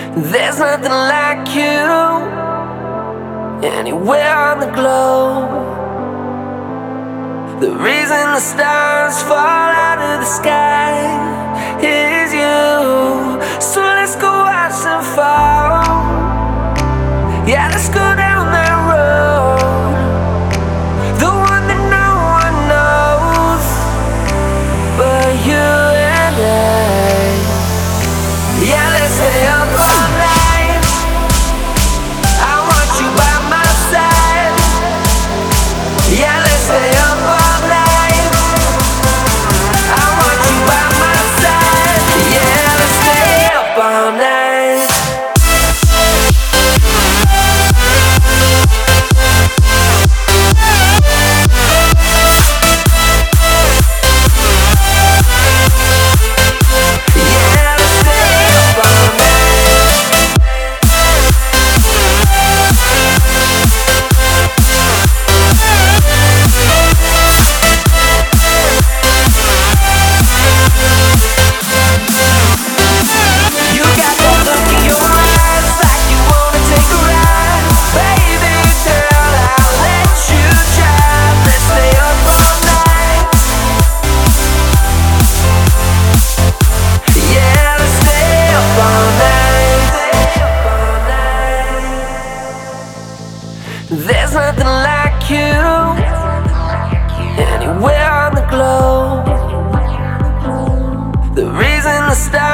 There's nothing like you anywhere on the globe. The reason the stars fall out of the sky is you. So let's go watch them fall. Yeah, let's go down that road, the one that no one knows but you and I. Yeah, let's stay up all night. I want you by my side. Yeah, let's stay up all night. I want you by my side. Yeah, let's stay up all night. There's nothing like you anywhere on the globe. The reason the stars